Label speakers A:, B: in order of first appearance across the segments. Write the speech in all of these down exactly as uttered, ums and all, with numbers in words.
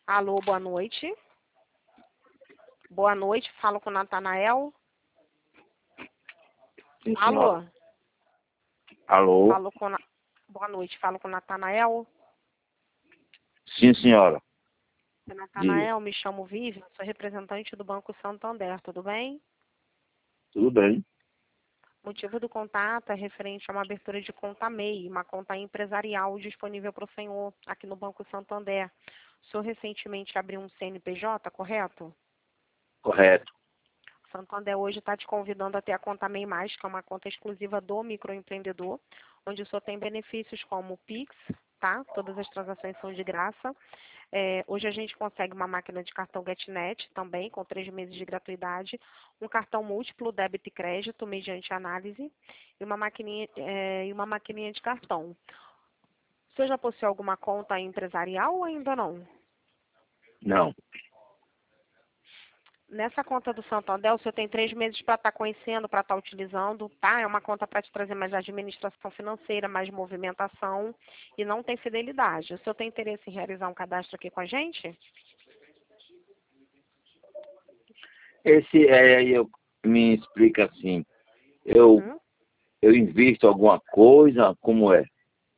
A: Alô, boa noite. Boa noite, falo com o Natanael.
B: Sim,
A: Alô?
B: senhora. Alô?
A: Falo com... Na- Boa noite, falo com o Natanael.
B: Sim, senhora. Diga.
A: Natanael, me chamo Vivian, sou representante do Banco Santander, tudo bem?
B: Tudo bem?
A: Motivo do contato é referente a uma abertura de conta M E I, uma conta empresarial disponível para o senhor aqui no Banco Santander. O senhor recentemente abriu um C N P J, correto?
B: Correto.
A: Santander hoje está te convidando a ter a conta M E I Mais, que é uma conta exclusiva do microempreendedor, onde o senhor tem benefícios como o Pix, tá? Todas as transações são de graça. É, hoje a gente consegue uma máquina de cartão GetNet também, com três meses de gratuidade, um cartão múltiplo débito e crédito mediante análise e uma maquininha, é, e uma maquininha de cartão. O senhor já possui alguma conta empresarial ou ainda não?
B: Não.
A: Nessa conta do Santander, o senhor tem três meses para estar conhecendo, para estar utilizando, tá? É uma conta para te trazer mais administração financeira, mais movimentação e não tem fidelidade. O senhor tem interesse em realizar um cadastro aqui com a gente?
B: Esse é, eu me explica assim. Eu,
A: Uhum.
B: eu invisto alguma coisa, como é?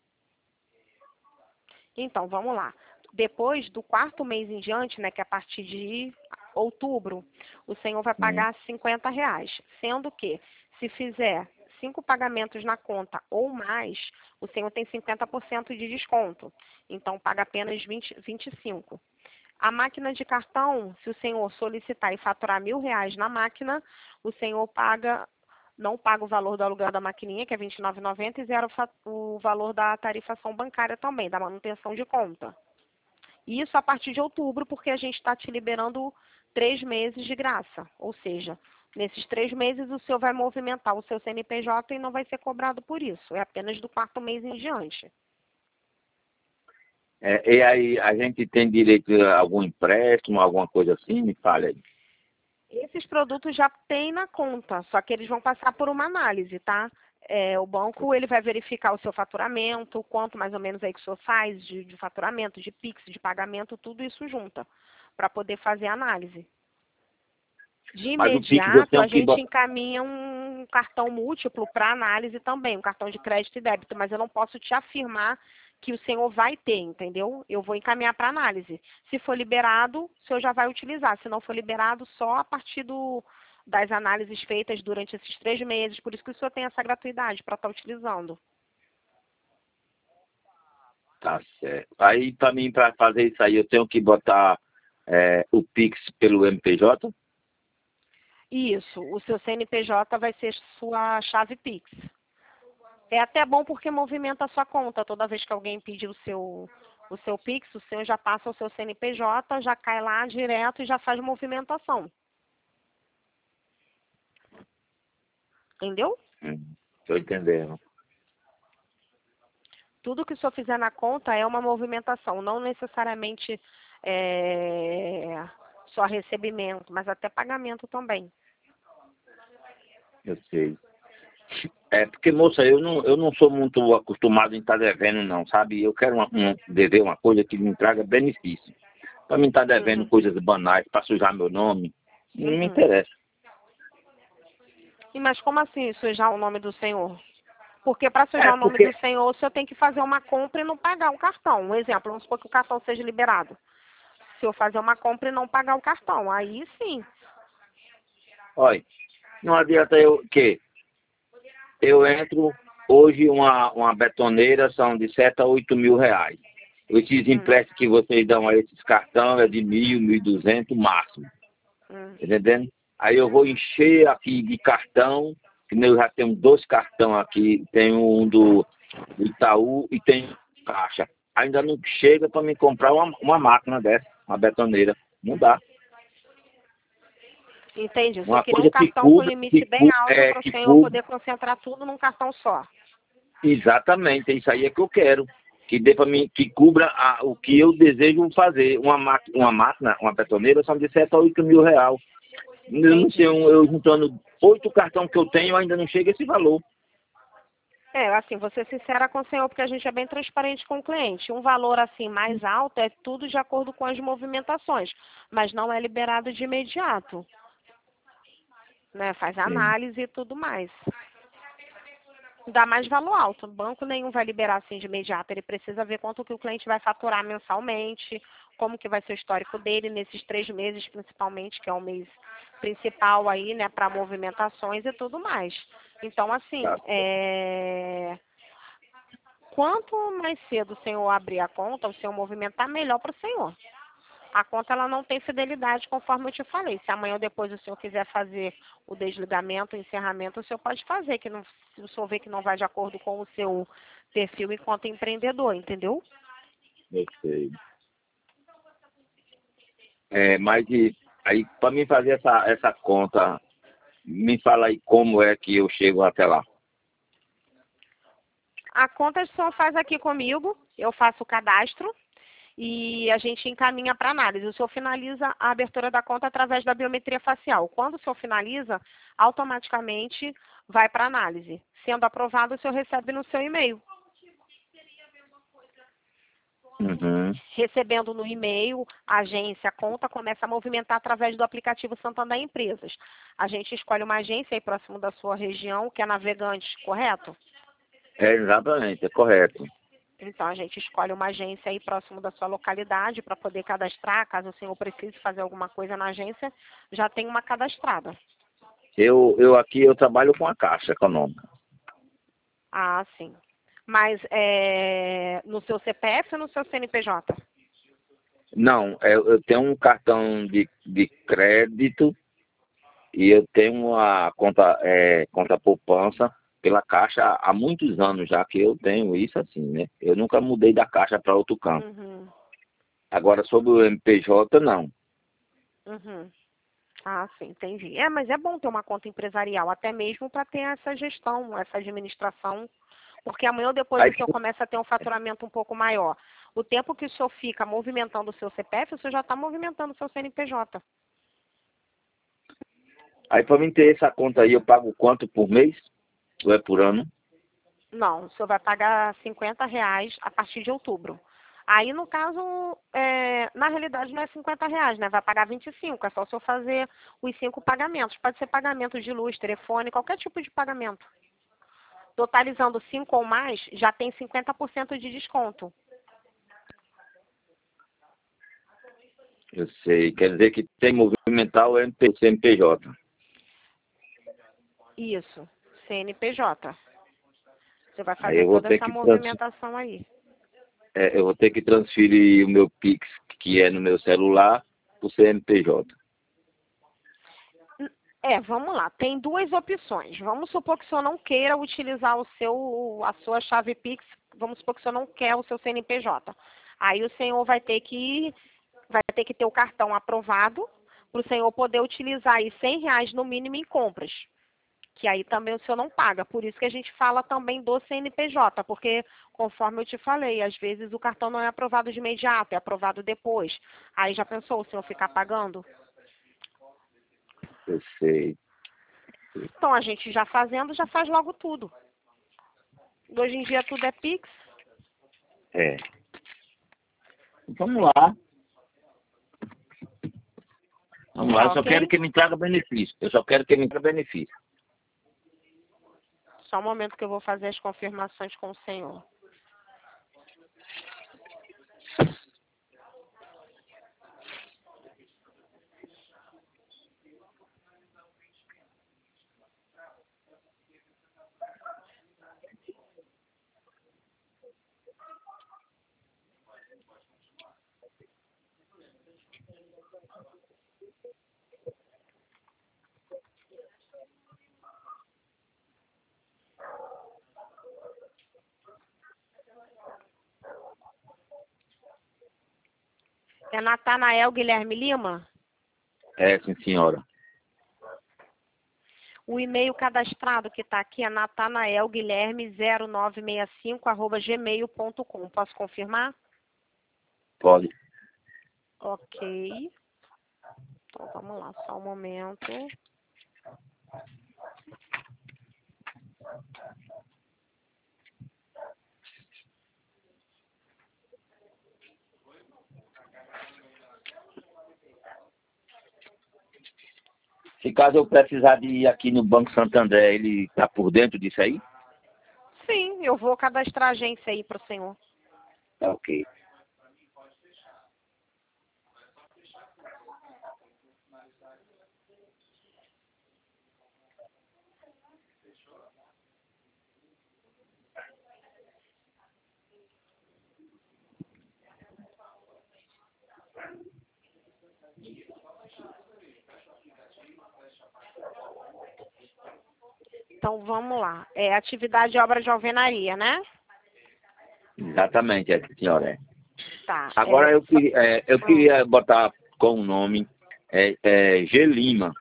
A: Então, vamos lá. Depois do quarto mês em diante, né, que é a partir de outubro, o senhor vai
B: Hum.
A: pagar cinquenta reais. Sendo que, se fizer cinco pagamentos na conta ou mais, o senhor tem cinquenta por cento de desconto. Então, paga apenas vinte, vinte e cinco. A máquina de cartão, se o senhor solicitar e faturar mil reais na máquina, o senhor paga, não paga o valor do aluguel da maquininha, que é vinte e nove reais e noventa centavos, e zero fa- o valor da tarifação bancária também, da manutenção de conta. Isso a partir de outubro, porque a gente está te liberando três meses de graça. Ou seja, nesses três meses o senhor vai movimentar o seu C N P J e não vai ser cobrado por isso. É apenas do quarto mês em diante.
B: É, e aí, a gente tem direito a algum empréstimo, alguma coisa assim? Me fale aí.
A: Esses produtos já tem na conta, só que eles vão passar por uma análise, tá? É, o banco ele vai verificar o seu faturamento, quanto mais ou menos aí que o senhor faz de, de faturamento, de Pix, de pagamento, tudo isso junta, para poder fazer a análise. De
B: Mas o Pix eu
A: imediato, a
B: tenho que
A: gente
B: botar.
A: encaminha um cartão múltiplo para análise também, um cartão de crédito e débito, mas eu não posso te afirmar que o senhor vai ter, entendeu? Eu vou encaminhar para análise. Se for liberado, o senhor já vai utilizar. Se não for liberado, só a partir do, das análises feitas durante esses três meses. Por isso que o senhor tem essa gratuidade para estar utilizando.
B: Tá certo. Aí, para mim, para fazer isso aí, eu tenho que botar é, o Pix pelo M P J?
A: Isso, o seu C N P J vai ser sua chave Pix. É até bom porque movimenta a sua conta. Toda vez que alguém pedir o seu, o seu Pix, o seu já passa o seu C N P J, já cai lá direto e já faz movimentação. Entendeu?
B: Hum, tô entendendo.
A: Tudo que o senhor fizer na conta é uma movimentação, não necessariamente é, só recebimento, mas até pagamento também.
B: Eu sei. É, porque, moça, eu não, eu não sou muito acostumado em estar devendo, não, sabe? Eu quero uma, um, dever uma coisa que me traga benefício. Para mim estar devendo
A: Uhum,
B: coisas banais, para sujar meu nome, não me
A: uhum.
B: interessa.
A: E mas como assim sujar o nome do senhor? Porque para
B: É,
A: sujar o nome
B: porque...
A: do senhor, o senhor tem que fazer uma compra e não pagar o cartão. Um exemplo, vamos supor que o cartão seja liberado. Se eu fazer uma compra e não pagar o cartão, aí sim.
B: Olha, não adianta eu... que eu entro... Hoje, uma, uma betoneira são de sete a oito mil reais. Esses
A: Hum,
B: empréstimos que vocês dão a esses cartões é de mil, mil e duzentos máximo.
A: hum.
B: Entendendo? Aí eu vou encher aqui de cartão, que eu já tenho dois cartões aqui, tenho um do, do Itaú e tenho caixa. Ainda não chega para me comprar uma, uma máquina dessa, uma betoneira. Não dá.
A: Entendi. O senhor
B: Uma
A: queria um
B: coisa que
A: cartão com
B: cubra,
A: limite
B: que,
A: bem
B: cu-
A: alto
B: é,
A: para o
B: que
A: senhor
B: cubra,
A: poder concentrar tudo num cartão só.
B: exatamente, é isso aí é que eu quero. Que dê para mim, que cubra a, o que eu desejo fazer. Uma, ma- uma máquina, uma betoneira, são de sete a oito mil reais. Eu não sei,
A: Entendi.
B: eu juntando oito cartões que eu tenho, ainda não chega esse valor.
A: É, assim, vou ser sincera com o senhor, porque a gente é bem transparente com o cliente. Um valor assim mais alto é tudo de acordo com as movimentações, mas não é liberado de imediato, né? Faz
B: Sim.
A: análise e tudo mais. Dá mais valor alto. Banco nenhum vai liberar assim de imediato. Ele precisa ver quanto que o cliente vai faturar mensalmente, como que vai ser o histórico dele nesses três meses, principalmente, que é o mês principal aí, né, para movimentações e tudo mais. Então, assim,
B: Tá.
A: é... quanto mais cedo o senhor abrir a conta, o senhor movimentar, melhor para o senhor. A conta ela não tem fidelidade, conforme eu te falei. Se amanhã ou depois o senhor quiser fazer o desligamento, o encerramento, o senhor pode fazer, que não, se o senhor vê que não vai de acordo com o seu perfil enquanto empreendedor, entendeu?
B: Eu sei. É, mas e, aí, para mim fazer essa, essa conta, me fala aí como é que eu chego até lá.
A: A conta o senhor faz aqui comigo, eu faço o cadastro e a gente encaminha para análise. O senhor finaliza a abertura da conta através da biometria facial. Quando o senhor finaliza, automaticamente vai para análise. Sendo aprovado, o senhor recebe no seu e-mail.
B: Uhum.
A: Recebendo no e-mail, a agência, a conta começa a movimentar através do aplicativo Santander Empresas. A gente escolhe uma agência aí próximo da sua região, que é Navegante, correto?
B: É, exatamente, é correto.
A: Então, a gente escolhe uma agência aí próximo da sua localidade para poder cadastrar. Caso o senhor precise fazer alguma coisa na agência, já tem uma cadastrada.
B: Eu, eu aqui eu trabalho com a Caixa Econômica.
A: Ah, sim. Mas é, no seu C P F ou no seu C N P J?
B: Não, eu, eu tenho um cartão de, de crédito e eu tenho uma conta, é, conta poupança pela Caixa há muitos anos já que eu tenho isso assim, né? Eu nunca mudei da Caixa para outro campo.
A: Uhum,
B: Agora, sobre o M P J, não.
A: uhum. Ah, sim, entendi. É, mas é bom ter uma conta empresarial, até mesmo para ter essa gestão, essa administração, porque amanhã ou depois
B: Aí,
A: o senhor começa a ter um faturamento um pouco maior. O tempo que o senhor fica movimentando o seu C P F, o senhor já está movimentando o seu C N P J.
B: aí para mim ter essa conta aí, eu pago quanto por mês? Ou é por ano?
A: Não, o senhor vai pagar cinquenta reais a partir de outubro. Aí, no caso, é, na realidade não é cinquenta reais, né? Vai pagar vinte e cinco. É só o senhor fazer os cinco pagamentos. Pode ser pagamento de luz, telefone, qualquer tipo de pagamento. Totalizando cinco ou mais, já tem cinquenta por cento de desconto.
B: Eu sei. Quer dizer que tem que movimentar o M P C N P J.
A: Isso, C N P J. Você vai
B: Aí
A: fazer
B: eu vou
A: toda
B: ter
A: essa
B: que trans,
A: movimentação aí.
B: é, eu vou ter que transferir o meu Pix, que é no meu celular, para o C N P J.
A: É, vamos lá. Tem duas opções. Vamos supor que o senhor não queira utilizar o seu, a sua chave Pix. Vamos supor que o senhor não quer o seu C N P J. Aí o senhor vai ter que, vai ter que ter o cartão aprovado para o senhor poder utilizar aí cem reais no mínimo em compras. Que aí também o senhor não paga. Por isso que a gente fala também do C N P J, porque conforme eu te falei, às vezes o cartão não é aprovado de imediato, é aprovado depois. Aí já pensou o senhor ficar pagando?
B: Eu sei.
A: Então a gente já fazendo, já faz logo tudo. Hoje em dia tudo é Pix.
B: É. Vamos lá. Vamos lá.
A: Tá
B: Eu só quero
A: ok?
B: que me traga benefício. Eu só quero que me traga benefício.
A: Só um momento que eu vou fazer as confirmações com o senhor. É Natanael Guilherme Lima?
B: É, sim, senhora.
A: O e-mail cadastrado que está aqui é natanaelguilherme zero nove seis cinco arroba gmail ponto com. Posso confirmar?
B: Pode.
A: Ok. Então vamos lá, só um momento.
B: Se caso eu precisar de ir aqui no Banco Santander, ele está por dentro disso aí?
A: Sim, eu vou cadastrar a agência aí para o senhor.
B: Tá ok.
A: Então vamos lá. É atividade de obra de alvenaria, né?
B: Exatamente, é, senhora. É.
A: Tá.
B: Agora
A: É,
B: eu, queria- é, eu queria botar com o nome é, é, G. Lima.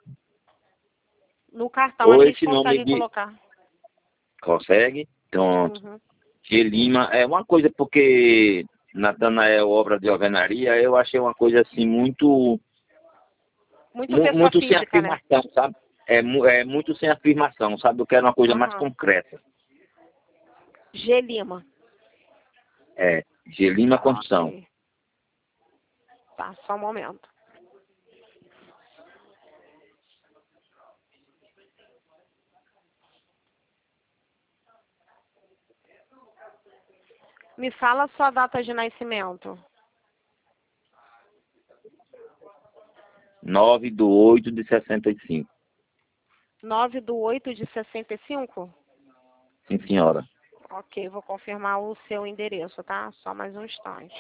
A: no cartão a
B: Ou
A: gente
B: esse nome
A: consegue
B: de.
A: colocar.
B: Consegue? Pronto.
A: Uhum.
B: G. Lima é uma coisa porque Natanael, obra de alvenaria, eu achei uma coisa assim muito.
A: Muito
B: mu-
A: pessoa
B: Muito sem
A: física, né?
B: afirmação, sabe? É, mu- é muito sem afirmação, sabe? Eu quero uma coisa mais
A: Uhum.
B: concreta.
A: G. Lima.
B: É, G. Lima Construção.
A: Ok. Tá, só um momento. Me fala a sua data de nascimento.
B: nove do oito de sessenta e cinco.
A: nove do oito de sessenta e cinco?
B: Sim, senhora.
A: Ok, vou confirmar o seu endereço, tá? Só mais um instante.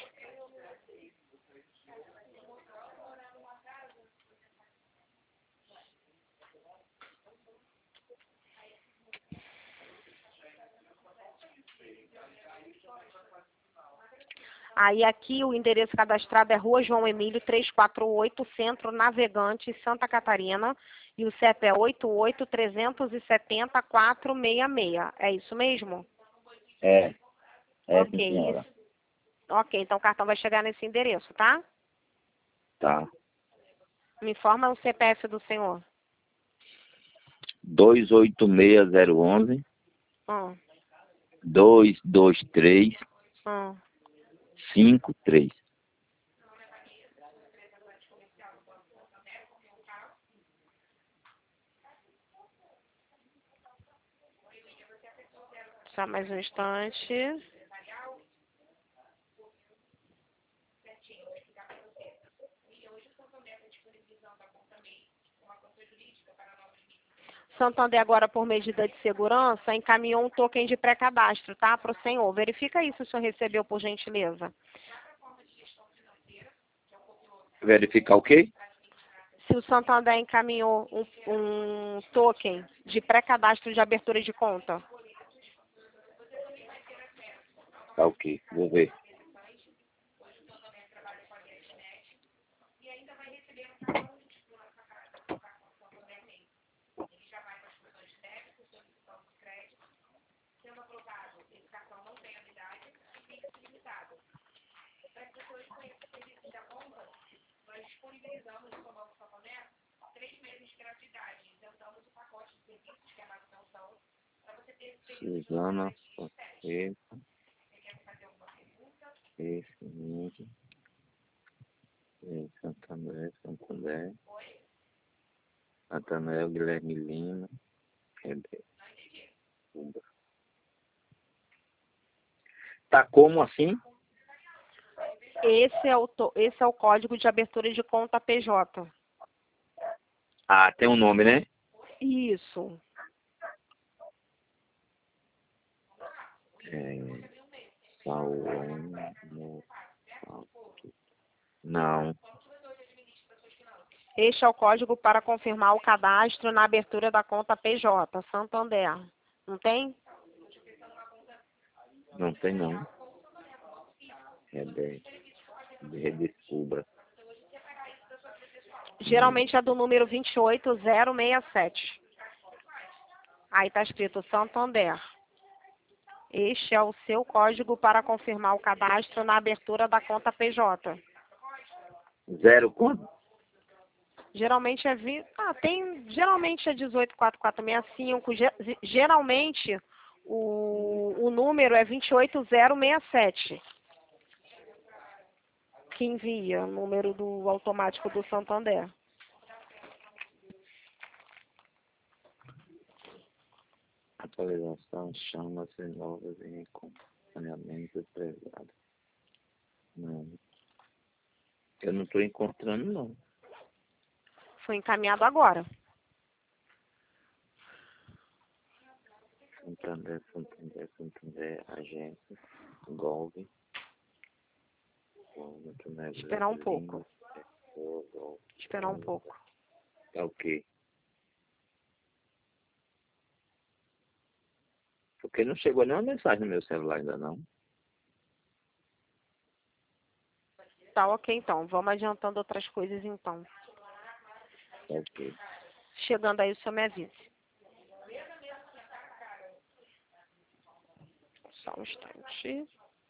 A: Aí aqui o endereço cadastrado é Rua João Emílio trezentos e quarenta e oito, Centro Navegante, Santa Catarina. E o C E P é oito oito três sete zero quatro seis seis. É isso mesmo?
B: É, é, sim,
A: Ok,
B: senhora.
A: isso. Ok, então o cartão vai chegar nesse endereço, tá?
B: Tá.
A: Me informa o C P F do senhor.
B: dois oito seis zero um um,
A: Hum,
B: dois dois três,
A: hum.
B: cinco três.
A: Só mais um instante. Santander, agora por medida de segurança, encaminhou um token de pré-cadastro, tá? Para o senhor. Verifica aí se o senhor recebeu, por gentileza.
B: Verificar o quê?
A: Se o Santander encaminhou um, um token de pré-cadastro de abertura de conta.
B: Tá ok, vou ver. Suzana, Fonseca, esse mesmo, é, Santander, Santander, Natanael Guilherme Lima, Rebeca. Tá como assim?
A: Esse é o, to- esse é o código de abertura de conta P J.
B: Ah, tem um nome, né?
A: Isso.
B: É, Saulo, não,
A: Este é o código para confirmar o cadastro na abertura da conta P J, Santander. Não tem?
B: não tem não. Rebeca, redescubra. Não.
A: Geralmente é do número vinte e oito zero seis sete. Aí está escrito Santander. Este é o seu código para confirmar o cadastro na abertura da conta P J.
B: Zero quanto?
A: Geralmente é vi... ah, tem geralmente é dezoito quatro quatro seis cinco. Ge- Geralmente o, o número é vinte e oito zero seis sete. Que envia o número do automático do Santander.
B: localização, chama-se novas em acompanhamento prezado. Não. Eu não estou encontrando, não.
A: Foi encaminhado agora.
B: Santander, Santander, Santander, agência, Golpe.
A: Esperar um pouco. Esperar um pouco.
B: É o quê? Porque não chegou nenhuma mensagem no meu celular ainda não.
A: Tá ok, então. Vamos adiantando outras coisas, então.
B: Ok.
A: Chegando aí, o senhor me avise. Só um instante.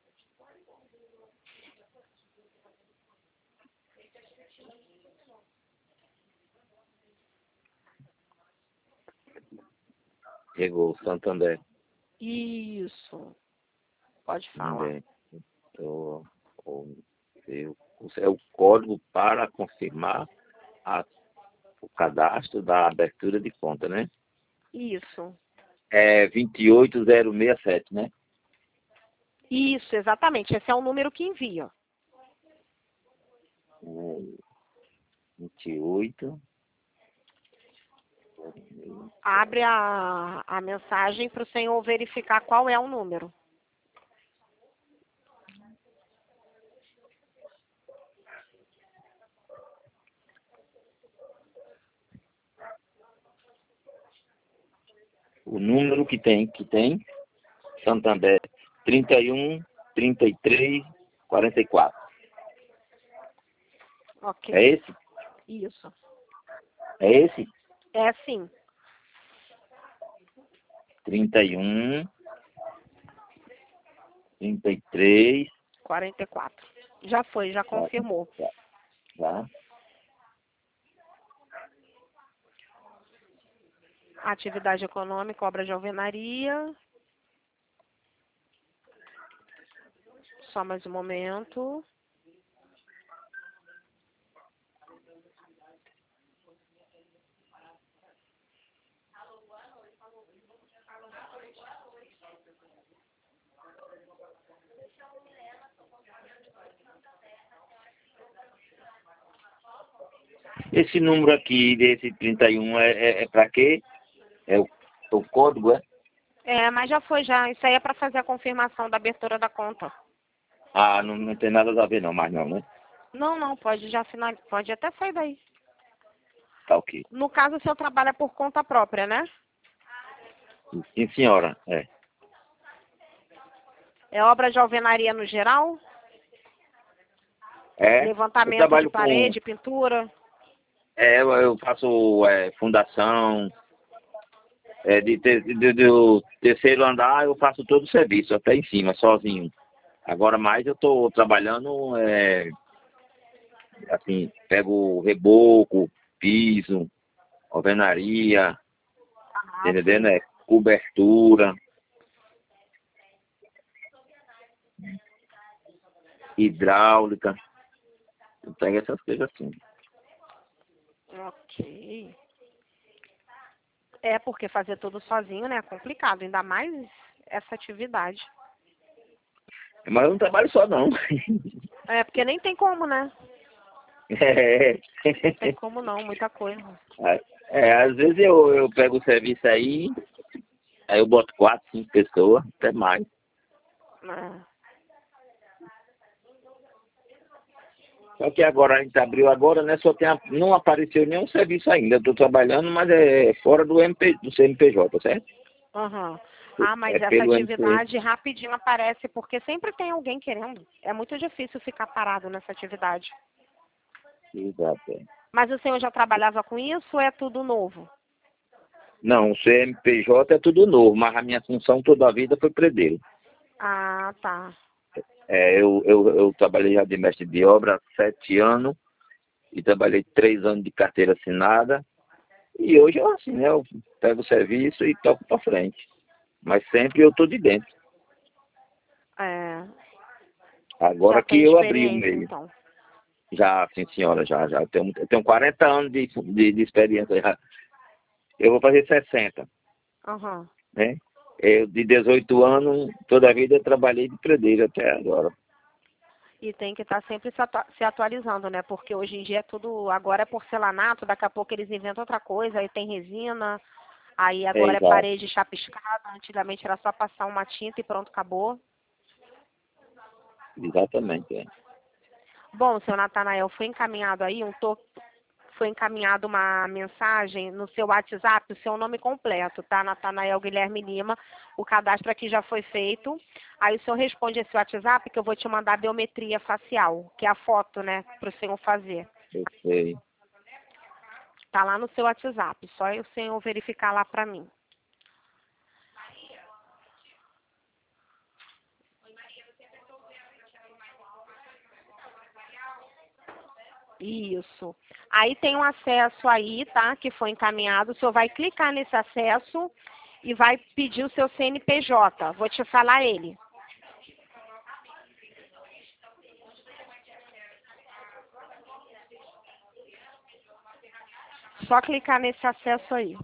B: Chegou, Santander.
A: Isso. Pode falar.
B: Também. O, o, o, é o código para confirmar a, o cadastro da abertura de conta, né?
A: Isso.
B: É vinte e oito zero sessenta e sete, né?
A: Isso, exatamente. Esse é o número que envia.
B: É, vinte e oito.
A: Abre a, a mensagem para o senhor verificar qual é o número.
B: O número que tem, que tem, Santander, trinta e um, trinta e três, quarenta e quatro.
A: Ok.
B: É esse?
A: Isso.
B: É esse?
A: É sim.
B: trinta e um, trinta e três.
A: quarenta e quatro. Já foi, já confirmou.
B: Tá. Tá.
A: Atividade econômica, obra de alvenaria. Só mais um momento.
B: Esse número aqui, desse trinta e um, é, é, é para quê? É o, o código, é?
A: É, mas já foi já. Isso aí é para fazer a confirmação da abertura da conta.
B: Ah, não, não tem nada a ver não, mais não, né?
A: Não, não, pode já finalizar. Pode até sair daí.
B: Tá ok.
A: No caso, o senhor trabalha por conta própria, né?
B: Sim, senhora, é.
A: É obra de alvenaria no geral?
B: É, eu
A: Levantamento de
B: trabalho com...
A: parede, pintura?
B: É, eu eu faço é, fundação, é, de, de, de- do terceiro andar eu faço todo o serviço, até em cima, sozinho. Agora mais eu estou trabalhando, é, assim, pego reboco, piso, alvenaria,
A: Ah,
B: entendendo?
A: sim.
B: É, cobertura, hidráulica, eu pego essas coisas assim.
A: Ok. É, porque fazer tudo sozinho, né, é complicado. Ainda mais essa atividade.
B: Mas eu não trabalho só não.
A: É, porque nem tem como, né?
B: É,
A: Não tem como não, muita coisa.
B: é, às vezes eu, eu pego o serviço aí, aí eu boto quatro, cinco pessoas, até mais.
A: É.
B: Só que agora a gente abriu agora, né? Só tem a, não apareceu nenhum serviço ainda. Eu estou trabalhando, mas é fora do, M P, do C N P J, certo?
A: Uhum. Ah, mas
B: É
A: essa
B: pelo M P.
A: atividade rapidinho aparece, porque sempre tem alguém querendo. É muito difícil ficar parado nessa atividade.
B: Exato. É.
A: Mas o senhor já trabalhava com isso ou é tudo novo?
B: Não, o C N P J é tudo novo, mas a minha função toda a vida foi predeiro.
A: Ah, tá.
B: É, eu, eu, eu trabalhei já de mestre de obra há sete anos e trabalhei três anos de carteira assinada. E hoje eu assim, né? Eu pego o serviço e toco para frente. Mas sempre eu estou de dentro.
A: É, já
B: Agora que
A: tem
B: eu abri o
A: experiência,
B: meio.
A: então.
B: Já, sim senhora, já, já. Eu tenho, eu tenho quarenta anos de, de, de experiência já. Eu vou fazer sessenta,
A: Uhum.
B: né? Eu, de dezoito anos, toda a vida eu trabalhei de pedreiro até agora.
A: E tem que estar sempre se, atua se atualizando, né? Porque hoje em dia é tudo, agora é porcelanato, daqui a pouco eles inventam outra coisa, aí tem resina, aí
B: É,
A: agora é
B: exato.
A: parede chapiscada, antigamente era só passar uma tinta e pronto, acabou.
B: Exatamente, é.
A: Bom, seu Natanael, foi encaminhado aí um to... foi encaminhado uma mensagem no seu WhatsApp, o seu nome completo, tá? Natanael Guilherme Lima. O cadastro aqui já foi feito. Aí o senhor responde esse WhatsApp que eu vou te mandar a biometria facial, que é a foto, né, para o senhor fazer.
B: Eu sei.
A: Tá lá no seu WhatsApp, só o senhor verificar lá para mim. Isso. Aí tem um acesso aí, tá? Que foi encaminhado. O senhor vai clicar nesse acesso e vai pedir o seu C N P J. Vou te falar ele. Só clicar nesse acesso aí.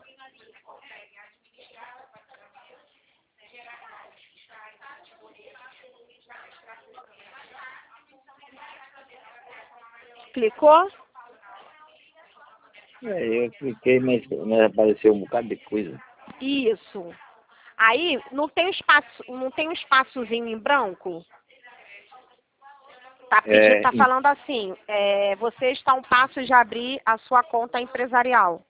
A: Clicou?
B: É, eu cliquei, mas, mas apareceu um bocado de coisa.
A: Isso. Aí não tem um espaço, não tem um espaçozinho em branco? Tá pedindo,
B: É,
A: tá falando assim, é, você está a um passo de abrir a sua conta empresarial.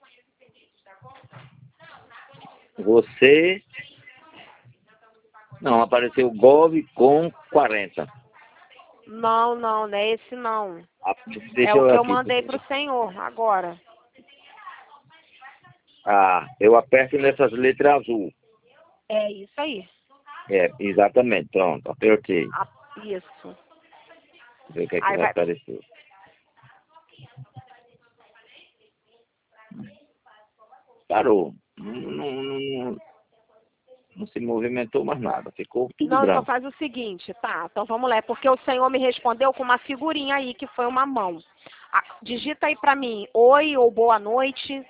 B: você... Não, apareceu Gov com quarenta.
A: Não, não, não é esse não.
B: Ah,
A: É
B: deixa
A: o
B: eu
A: que eu
B: aqui.
A: mandei pro senhor agora.
B: Ah, eu aperto nessas letras azul.
A: É isso aí.
B: É, exatamente, pronto, apertei.
A: Ah, isso.
B: Deixa eu ver o que é que
A: Aí
B: vai
A: vai.
B: aparecer. Parou. Não, não, não, não se movimentou mais nada, ficou tudo
A: Não, então
B: branco.
A: faz o seguinte, tá? Então vamos lá, porque o senhor me respondeu com uma figurinha aí, que foi uma mão. Ah, digita aí pra mim, oi ou boa noite.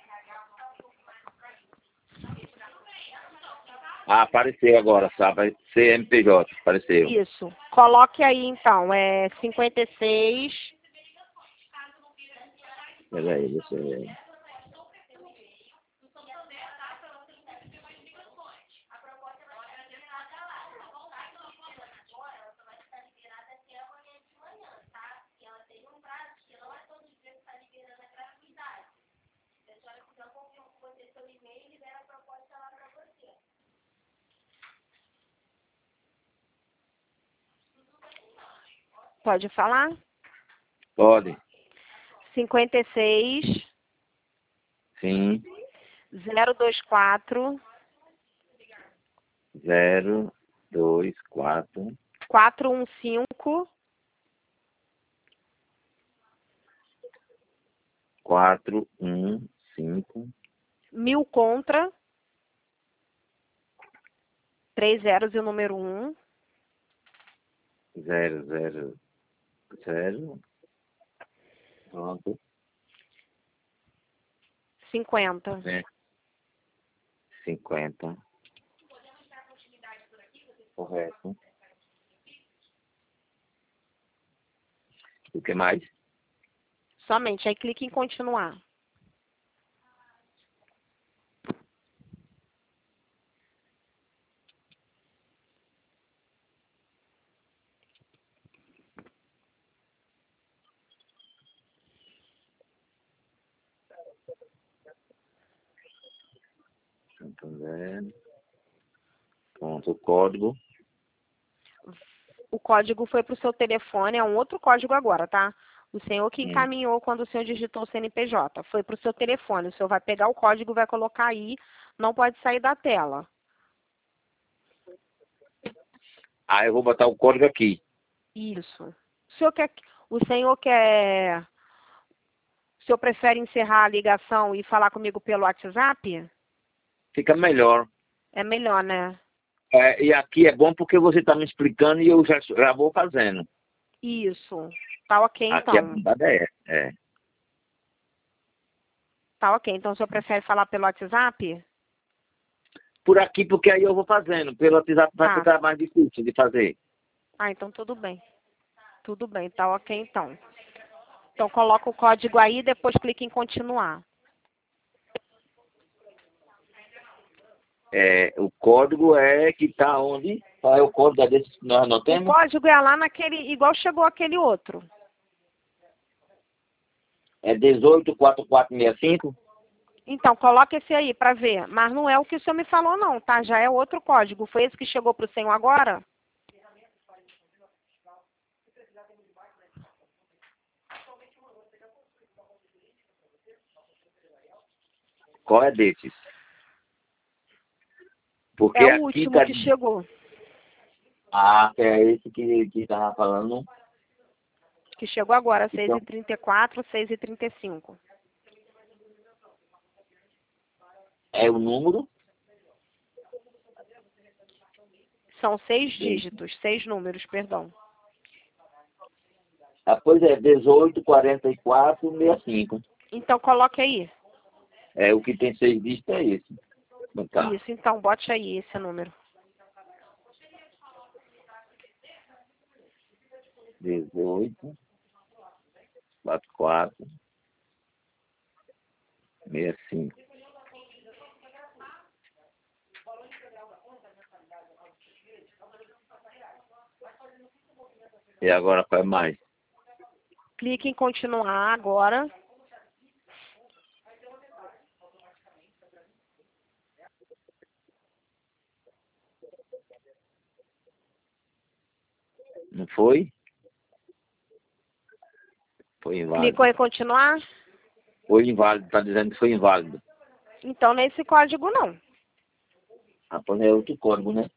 B: Ah, apareceu agora, sabe? C N P J, apareceu.
A: Isso. Coloque aí então, é cinquenta e seis.
B: Peraí, deixa eu ver.
A: Pode falar?
B: Pode.
A: cinquenta e seis,
B: Sim.
A: zero dois quatro,
B: Zero, dois, quatro,
A: quatro um cinco,
B: quatro, um, cinco,
A: mil contra, três zeros e o número um,
B: zero, zero, zero. Pronto.
A: cinquenta.
B: É. Cinquenta. Correto. O que mais?
A: Somente. Aí clique em continuar.
B: Santander. Pronto, o código.
A: O código foi para o seu telefone, é um outro código agora, tá? O senhor que
B: Hum.
A: encaminhou quando o senhor digitou o C N P J. Foi para o seu telefone. O senhor vai pegar o código e vai colocar aí. Não pode sair da tela.
B: Ah, eu vou botar o código aqui.
A: Isso. O senhor quer, o senhor quer, o senhor prefere encerrar a ligação e falar comigo pelo WhatsApp?
B: Fica melhor.
A: É melhor, né?
B: É, e aqui é bom porque você está me explicando e eu já, já vou fazendo.
A: Isso. Tá ok,
B: Aqui a
A: então.
B: bondade é essa. É.
A: Tá ok. Então o senhor prefere falar pelo WhatsApp?
B: por aqui, porque aí eu vou fazendo. Pelo WhatsApp vai
A: Tá.
B: ficar mais difícil de fazer.
A: Ah, então tudo bem. Tudo bem, tá ok então. Então coloca o código aí, depois clica em continuar.
B: É, o código é que tá onde? Qual é o código desse que nós não
A: O
B: temos?
A: código é lá naquele, igual chegou aquele outro.
B: É dezoito quatro quatro seis cinco?
A: Então, coloca esse aí para ver. Mas não é o que o senhor me falou não, tá? Já é outro código. Foi esse que chegou pro senhor agora?
B: Qual é desses? Porque
A: É o
B: aqui
A: último
B: tá...
A: que chegou.
B: Ah, que é esse que, que tava falando.
A: Que chegou agora, seis
B: Então,
A: e trinta e quatro, seis e trinta e cinco.
B: é o número?
A: São seis
B: Sim.
A: dígitos, seis números, perdão.
B: Ah, pois é, dezoito quarenta e quatro sessenta e cinco.
A: Então, coloque aí.
B: É, o que tem seis dígitos é esse. Então, tá.
A: Isso, então, bote aí esse número.
B: dezoito quarenta e quatro sessenta e cinco. E agora qual é mais?
A: Clique em continuar agora.
B: Não foi? Foi
A: Clicou
B: inválido.
A: em continuar.
B: Foi inválido, tá dizendo que foi inválido.
A: Então, nesse código não.
B: Ah, pois é outro código, né?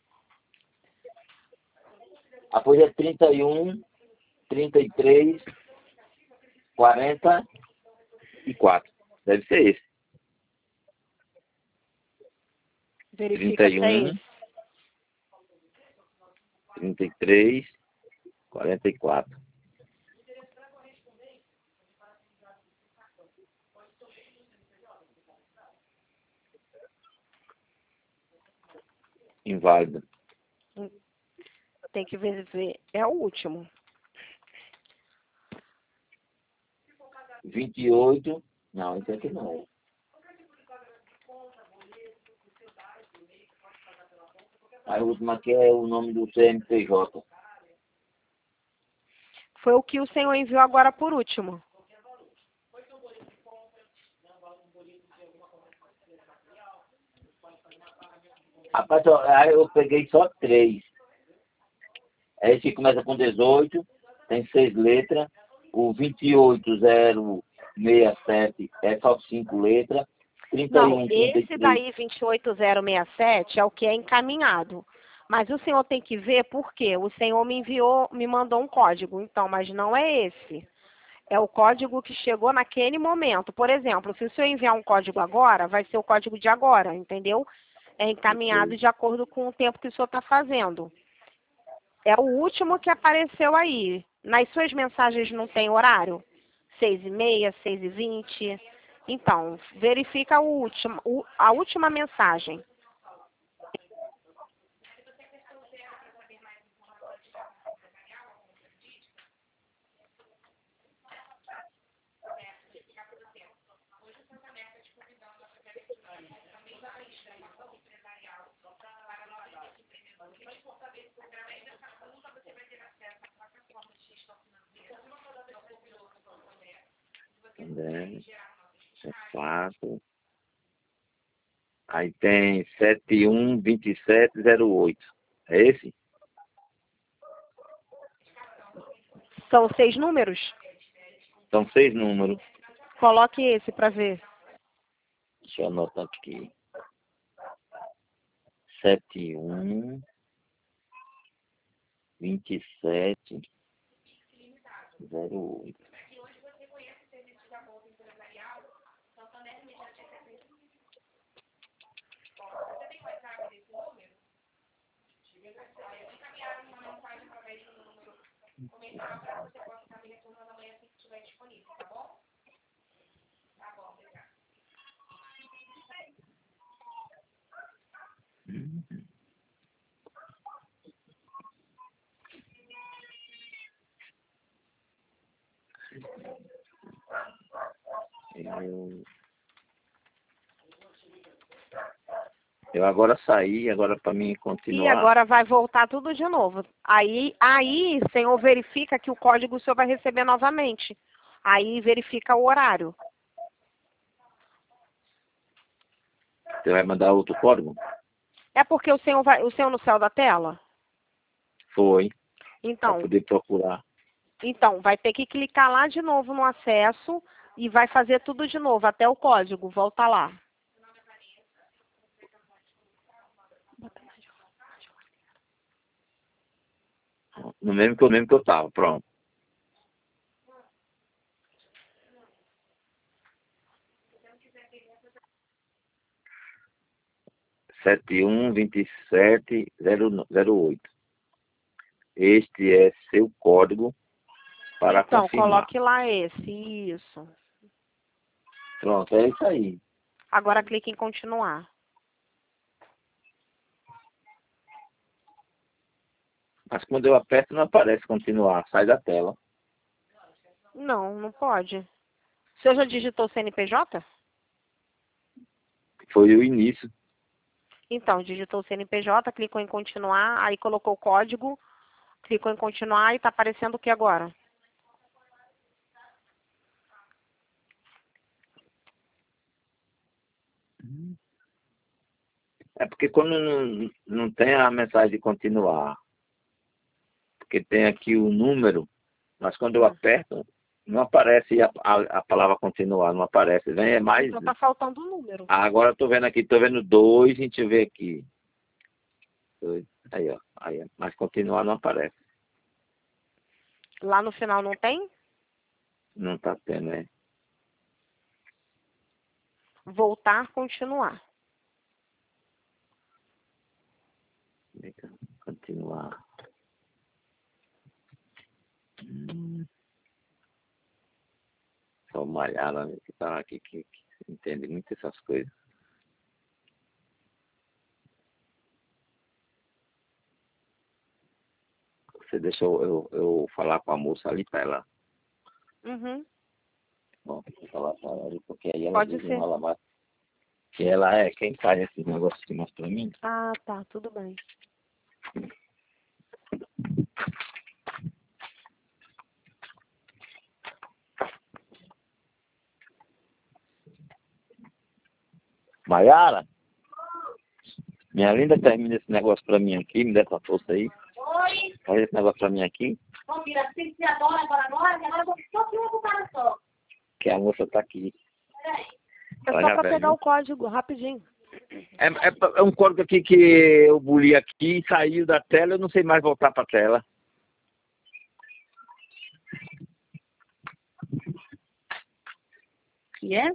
B: Ah, pois é trinta e um, trinta e três, quarenta e quatro. Deve ser esse.
A: Verifica se é
B: trinta e um,
A: esse.
B: trinta e três, quarenta e quatro. Inválido.
A: Tem que ver, ver. É o último.
B: vinte e oito. Não, isso aqui não é. A última aqui é o nome do C N P J.
A: Foi o que o senhor enviou agora por último.
B: Rapaz, ó, aí eu peguei só três. Esse que começa com dezoito, tem seis letras. O vinte e oito zero seis sete é só cinco letras. trinta e
A: Não,
B: um, trinta e
A: esse
B: três.
A: daí, vinte e oito zero seis sete, é o que é encaminhado. Mas o senhor tem que ver por quê? O senhor me enviou, me mandou um código, então, mas não é esse. É o código que chegou naquele momento. Por exemplo, se o senhor enviar um código agora, vai ser o código de agora, entendeu? É encaminhado de acordo com o tempo que o senhor está fazendo. É o último que apareceu aí. Nas suas mensagens não tem horário? Seis e meia, seis e vinte. Então, verifica o último, o- a última mensagem.
B: dez, quatro. Aí tem setenta e um, vinte e sete, zero oito. É esse?
A: São seis números?
B: São seis números.
A: Coloque esse para ver.
B: Deixa eu anotar aqui. setenta e um, vinte e sete, zero oito. Eu, eu agora saí, agora para mim continuar.
A: E agora vai voltar tudo de novo. Aí, aí, o senhor verifica que o código o senhor vai receber novamente. Aí verifica o horário.
B: Você vai mandar outro código?
A: É porque o senhor vai, o senhor no céu da tela?
B: Foi.
A: Então,
B: Para poder procurar.
A: então, vai ter que clicar lá de novo no acesso e vai fazer tudo de novo, até o código. Volta lá.
B: No mesmo que eu, mesmo que eu tava, pronto. sete um dois sete zero oito. Este é seu código para
A: Então,
B: confirmar.
A: coloque lá esse, isso.
B: Pronto, é isso aí.
A: Agora clique em continuar.
B: Mas quando eu aperto não aparece continuar, sai da tela.
A: Não, não pode. O senhor já digitou C N P J?
B: Foi o início.
A: Então, digitou o C N P J, clicou em continuar, aí colocou o código, clicou em continuar e está aparecendo o que agora?
B: É porque quando não, não tem a mensagem de continuar, porque tem aqui o número, mas quando eu
A: Hum.
B: aperto, não aparece a, a, a palavra continuar, não aparece. Vem, é mais.
A: Então está faltando um número.
B: Ah, agora eu tô vendo aqui, tô vendo dois, a gente vê aqui. Dois. Aí, ó. Aí, ó. Mas continuar não aparece.
A: Lá no final não tem?
B: Não tá tendo, né?
A: Voltar, continuar.
B: Continuar. Hum. Só uma olhada, né, que tá aqui, que, que entende muito essas coisas. Você deixa eu, eu, eu falar com a moça ali pra ela.
A: Uhum.
B: Bom, vou falar pra ela ali, porque aí ela
A: Pode ser.
B: desenrola mais. Que ela é quem faz esse negócio que mostra pra mim.
A: Ah, tá, tudo bem.
B: Maiara, minha linda, termina esse negócio pra mim aqui, me dá essa força aí.
C: Oi.
B: Faz esse negócio pra mim aqui,
C: Bom, filha, tem que ser agora, agora, agora, que agora eu vou só te ocupar só.
B: que a moça tá aqui.
C: Peraí.
A: É
B: Olha,
A: só para
B: velho.
A: pegar o código, rapidinho.
B: É, é, é um código aqui que eu buli aqui, saiu da tela, eu não sei mais voltar pra tela.
C: Que é?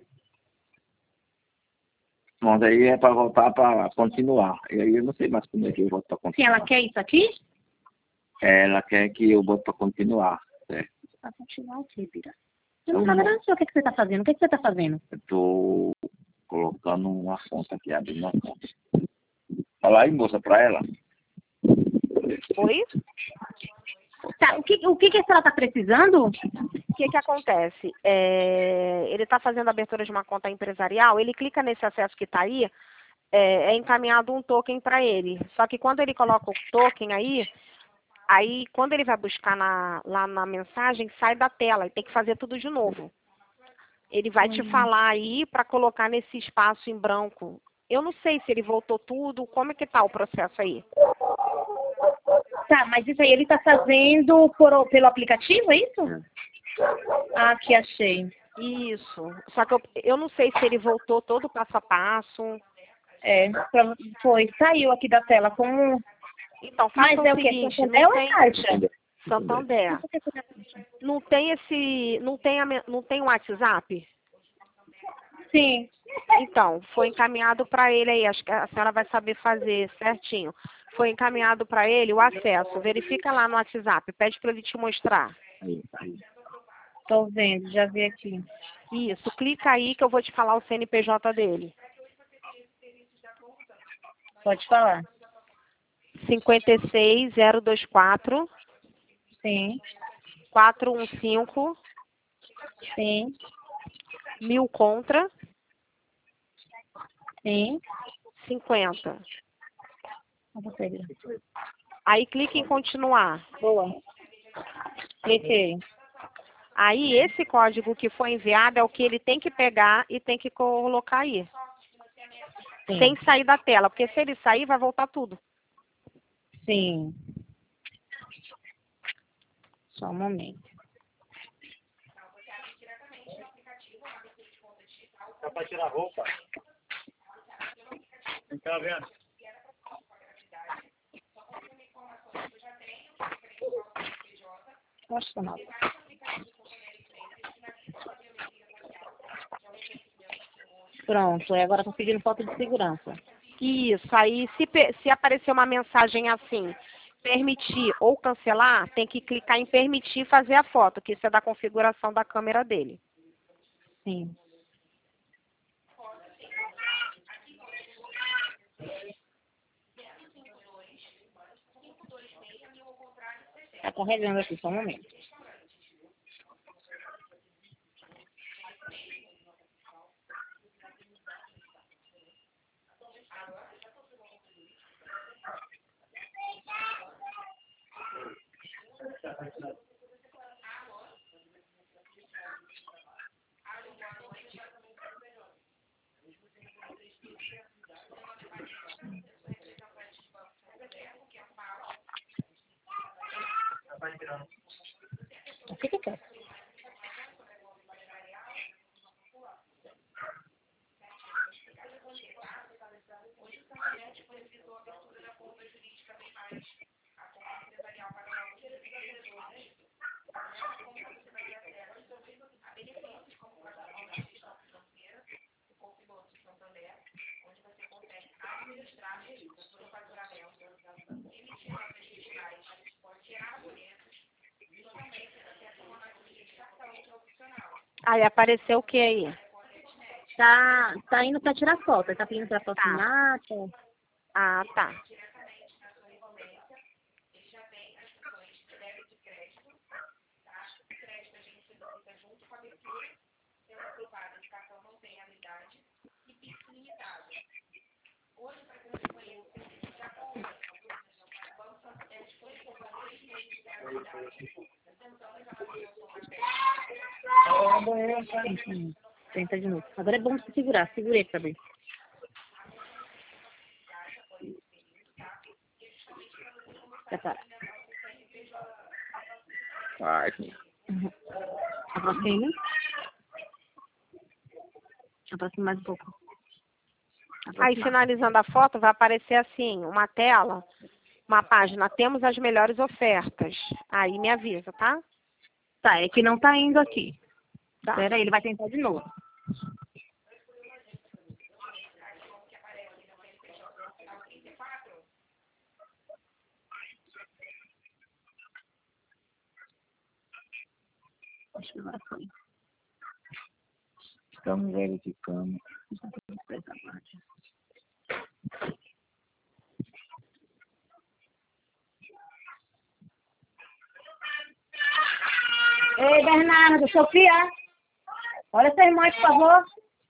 B: Mas aí é pra voltar pra continuar. E aí eu não sei mais como é que eu volto pra
C: Se
B: continuar.
C: ela quer isso aqui?
B: Ela quer que eu bote pra continuar, certo?
C: Pra continuar o quê, Bira? Eu não tava vendo o que, que você tá fazendo. O que, que você tá fazendo?
B: Eu tô colocando uma conta aqui, abrindo uma conta. Fala aí, moça, pra ela.
A: Oi?
C: Tá, o que, o que, que ela tá precisando?
A: O que que acontece? É, ele está fazendo a abertura de uma conta empresarial, ele clica nesse acesso que está aí, é, é encaminhado um token para ele. Só que quando ele coloca o token aí, aí quando ele vai buscar na, lá na mensagem, sai da tela e tem que fazer tudo de novo. Ele vai te falar aí para colocar nesse espaço em branco. Eu não sei se ele voltou tudo, como é que tá o processo aí?
C: Tá, mas isso aí ele tá fazendo por, pelo aplicativo, é isso? Ah, aqui achei.
A: Isso. Só que eu, eu não sei se ele voltou todo passo a passo.
C: É, pra- foi, saiu aqui da tela com...
A: Então, faça
C: Mas é
A: o
C: o quê?
A: seguinte,
C: Santander
A: não
C: ou é
A: tem
C: Caixa?
A: Santander. Não tem esse, não tem a, me- não tem o WhatsApp?
C: Sim.
A: Então, foi encaminhado para ele aí, acho que a senhora vai saber fazer certinho. Foi encaminhado para ele o acesso. Verifica lá no WhatsApp, pede para ele te mostrar.
B: Aí, aí.
C: Tô vendo, já vi aqui.
A: Isso, clica aí que eu vou te falar o C N P J dele.
C: Pode falar.
A: cinquenta e seis, zero vinte e quatro,
C: Sim.
A: quatrocentos e quinze,
C: Sim.
A: Mil contra.
C: Sim.
A: cinquenta.
C: Você.
A: Aí clique em continuar.
C: Boa. Cliquei.
A: Aí esse código que foi enviado é o que ele tem que pegar e tem que colocar aí.
C: Sim.
A: Sem sair da tela, porque se ele sair vai voltar tudo.
C: Sim. Só um momento.
D: Dá pra tirar a roupa? Tá vendo?
C: Acho que não. Pronto, e agora estou pedindo foto de segurança.
A: Isso, aí se, se aparecer uma mensagem assim, permitir ou cancelar, tem que clicar em permitir e fazer a foto, que isso é da configuração da câmera dele.
C: Sim. Está carregando aqui, só um momento. O que que quer?
A: Aí apareceu o que aí?
C: Tá, tá indo para tirar foto. Ele tá pedindo para foto
A: Tá.
C: de mata.
A: Ah, tá.
C: Uhum. Tenta de novo. Agora é bom você segurar. Segurei pra ver. Prepara.
B: Vai, sim.
C: Uhum. Aproxima. Aproxima mais um pouco.
A: Aí
C: Aproxima.
A: finalizando a foto, vai aparecer assim, uma tela, uma página, temos as melhores ofertas. Aí me avisa, tá?
C: Tá, é que não tá indo aqui.
A: Tá.
C: Espera aí, ele vai tentar de novo. Acho que agora foi.
B: Estamos verificando.
C: Ei, Bernardo, Sofia. Olha essa irmã, por favor.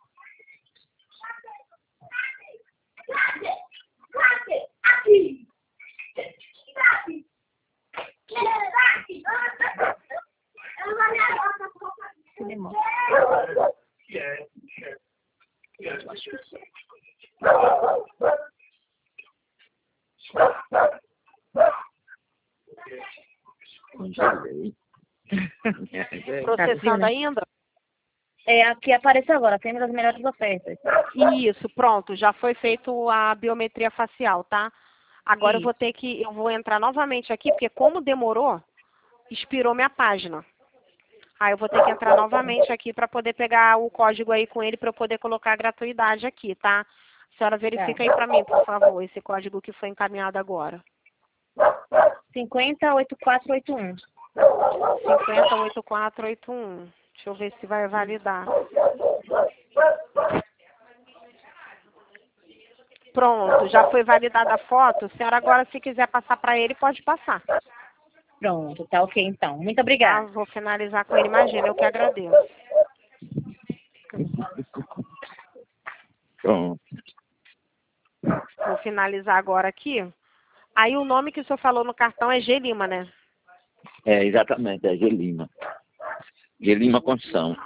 C: Que demora. Eu acho que sim.
B: Congelei.
A: Processando ainda?
C: É, aqui apareceu agora, temos as melhores ofertas.
A: Isso, pronto, já foi feito a biometria facial, tá? Agora eu
C: Isso.
A: vou ter que, eu vou entrar novamente aqui, porque como demorou, expirou minha página. Aí eu vou ter que entrar novamente aqui para poder pegar o código aí com ele para eu poder colocar a gratuidade aqui, tá? A senhora verifica aí para mim, por favor, esse código que foi encaminhado agora.
C: cinquenta, oitenta e quatro oitenta e um.
A: cinquenta, oitenta e quatro, oitenta e um. Deixa eu ver se vai validar. Pronto, já foi validada a foto. A senhora agora, se quiser passar para ele, pode passar.
C: Pronto, tá ok então. Muito
A: Tá?
C: obrigada.
A: Vou finalizar com ele, imagina, eu que agradeço.
B: Pronto.
A: Vou finalizar agora aqui. Aí o nome que o senhor falou no cartão é G Lima, né?
B: É, exatamente, é Gelima. Gelima Construção.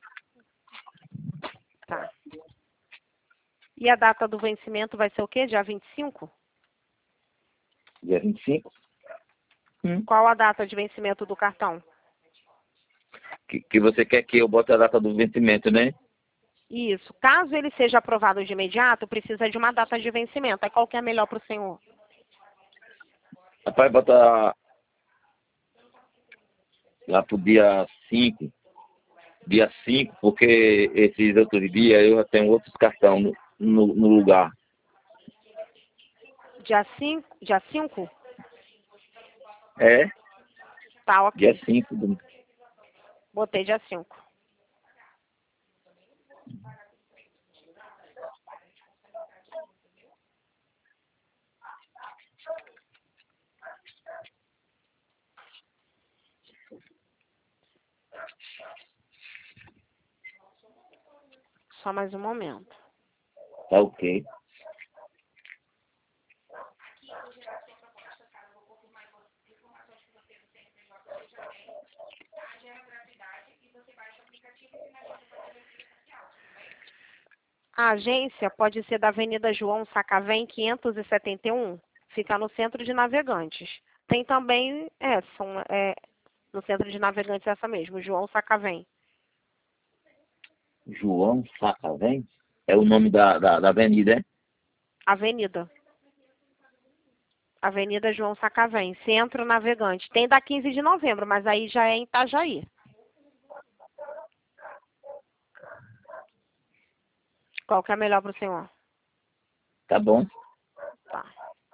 A: Tá. E a data do vencimento vai ser o quê? Dia vinte e cinco?
B: Dia vinte e cinco. Hum.
A: Qual a data de vencimento do cartão?
B: Que, que você quer que eu bote a data do vencimento, né?
A: Isso. Caso ele seja aprovado de imediato, precisa de uma data de vencimento. Aí qual que é melhor para o senhor?
B: Rapaz, bota lá pro dia cinco. Dia cinco, porque esses outros dias eu já tenho outros cartões no, no, no lugar.
A: Dia cinco? Dia cinco?
B: É,
A: Tá, ok.
B: dia cinco. Do...
A: Botei dia cinco. Só mais um momento.
B: Tá ok.
A: A agência pode ser da Avenida João Sacavém, quinhentos e setenta e um. Fica no centro de Navegantes. Tem também, é, são, é, no centro de Navegantes essa mesmo, João Sacavém.
B: João Sacavém? É o nome da, da, da avenida, é?
A: Avenida. Avenida João Sacavém, Centro Navegante. Tem da quinze de novembro, mas aí já é em Itajaí. Qual que é melhor para o senhor?
B: Tá bom.
A: Tá.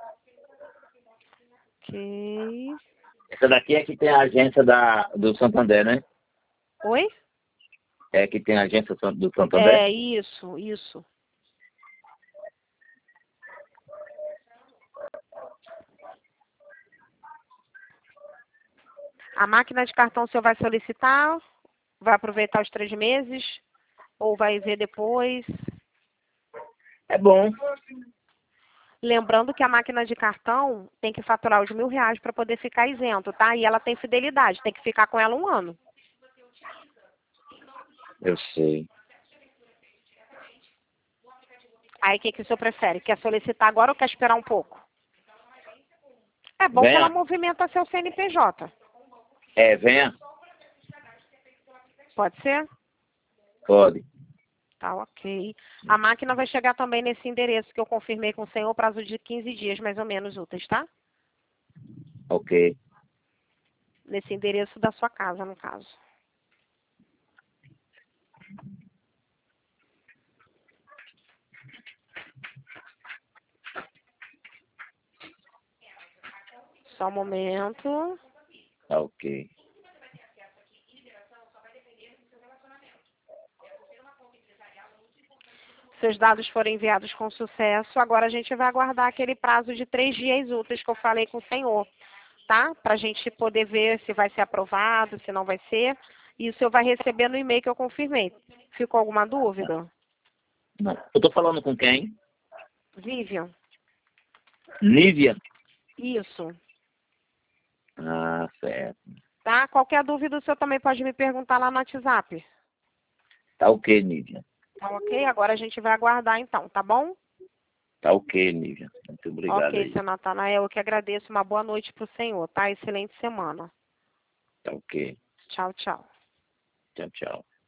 A: Ok.
B: Essa daqui é que tem a agência da, do Santander, né?
A: Oi?
B: É que tem a agência do Santander?
A: É, isso, isso. A máquina de cartão o senhor vai solicitar? Vai aproveitar os três meses? Ou vai ver depois?
B: É bom.
A: Lembrando que a máquina de cartão tem que faturar os mil reais para poder ficar isento, tá? E ela tem fidelidade, tem que ficar com ela um ano.
B: Eu sei.
A: Aí o que, que o senhor prefere? Quer solicitar agora ou quer esperar um pouco? É bom que ela
B: Venha.
A: movimenta seu C N P J.
B: É, venha.
A: Pode ser?
B: Pode.
A: Tá, ok. A máquina vai chegar também nesse endereço que eu confirmei com o senhor, prazo de quinze dias mais ou menos úteis, tá?
B: Ok.
A: Nesse endereço da sua casa, no caso. Só um momento.
B: Tá ok.
A: Seus dados foram enviados com sucesso. Agora a gente vai aguardar aquele prazo de três dias úteis que eu falei com o senhor, tá? Para a gente poder ver se vai ser aprovado, se não vai ser. E o senhor vai receber no e-mail que eu confirmei. Ficou alguma dúvida?
B: Não. Eu tô falando com quem?
A: Vivian?
B: Lívia?
A: Isso.
B: Ah, certo.
A: Tá? Qualquer dúvida o senhor também pode me perguntar lá no WhatsApp.
B: Tá ok, Lívia.
A: Tá ok? Agora a gente vai aguardar então, tá bom?
B: Tá ok, Lívia. Muito obrigado
A: Ok,
B: aí.
A: seu Natanael, eu que agradeço. Uma boa noite para o senhor, tá? Excelente semana.
B: Tá ok.
A: Tchau, tchau.
B: Tchau, tchau.